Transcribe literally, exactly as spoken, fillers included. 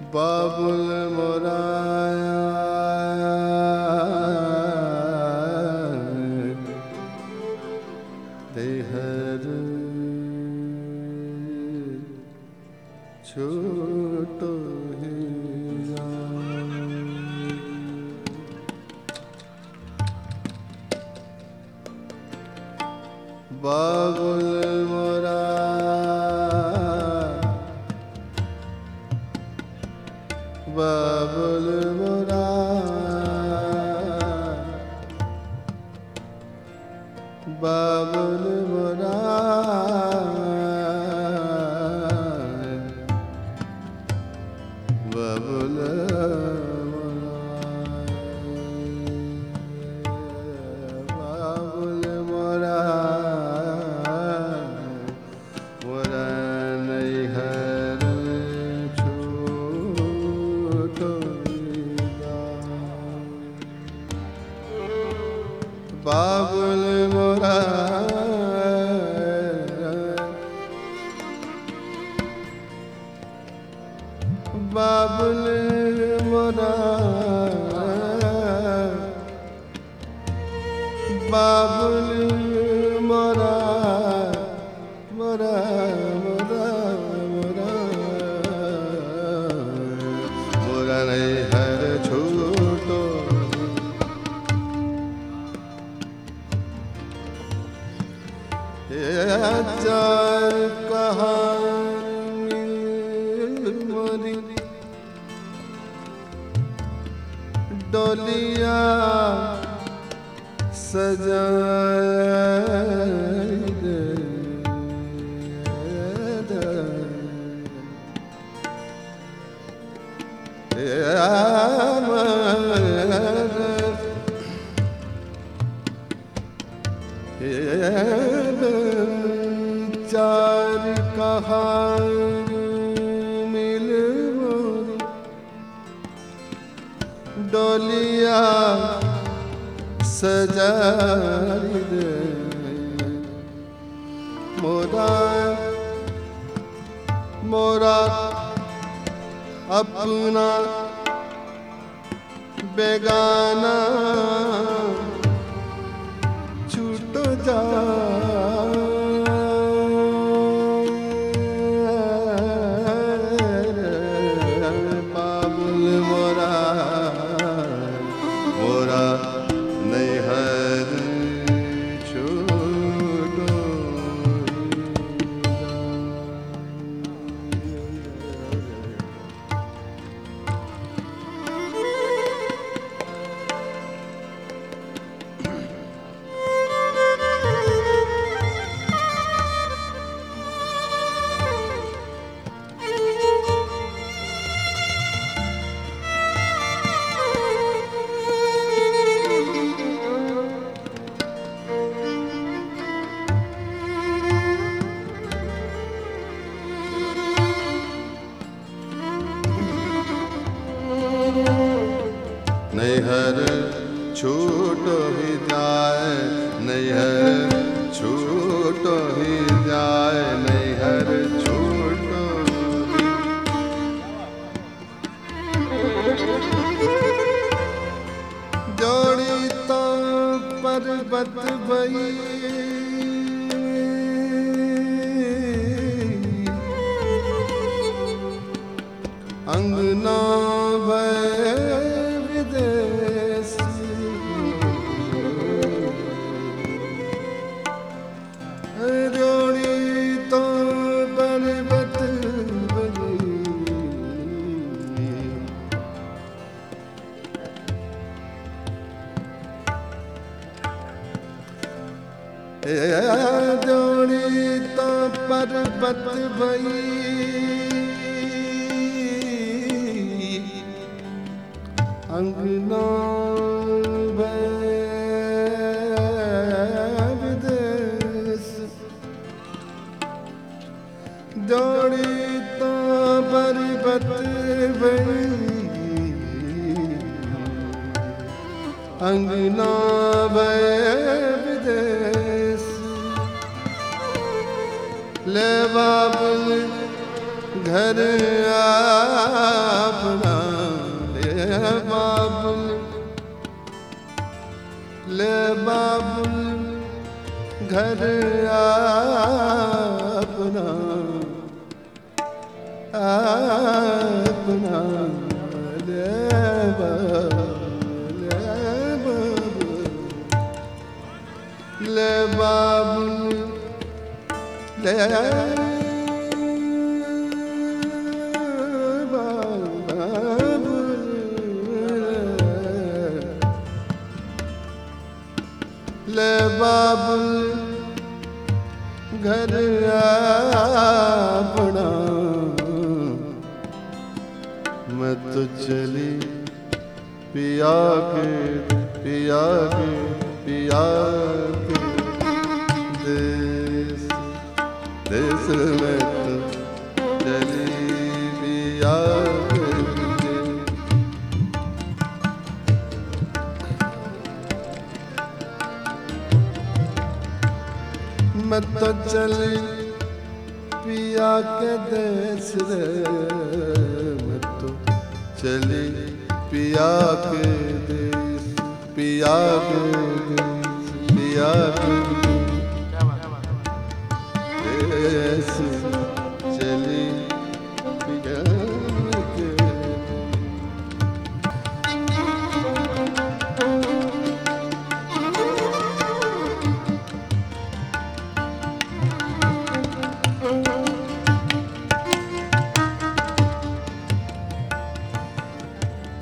बाबुल मोराया तेहर छोटो ही बाबुल मोरा बाबुल मोरा बाबुल मोरा बाबुल बाबुल मोरा मोरा नैहर छोटो बाबुल मोरा बाबुल मोरा बाबुल मोरा मोरा मोरा मोरा मोरा नैहर छोटो चार कहानी मोरी डोलिया सजाए दे चार कहानी मिल मोरी डोलिया सजाई दे मोरा मोरा अपना बेगाना छूट जा बाबुल मोरा मोरा नैहर छोटो नैहर छूटो ही जाए नैहर छूटो ही जाए नैहर छूटो जोड़ी तो पर्वत भई अंगना भय जोड़ी तो पर्वत भई अंगना विदेश जोड़ी तो पर्वत भई अंगना विदेश ले बाबुल घर आप घर अपना अपना ले बाबुल ले बाबुल ले ले बाबुल घर अपना मैं तो चली पिया के पिया के पिया के देश देश में तो चली पिया के मैं तो चली पिया के देश रे मैं तो चली पिया के देश पिया के देश पिया के देश